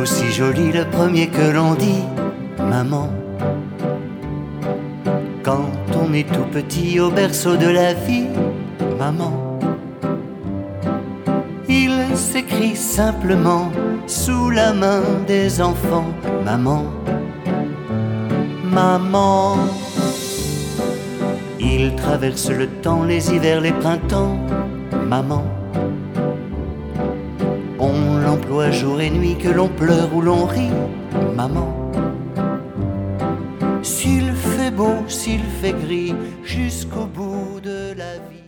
mot si joli, le premier que l'on dit, maman. Quand on est tout petit au berceau de la vie, maman. Il s'écrit simplement sous la main des enfants, maman. Maman. Il traverse le temps, les hivers, les printemps, maman. On l'emploie jour et nuit, que l'on pleure ou l'on rit, maman. S'il fait beau, s'il fait gris, jusqu'au bout de la vie.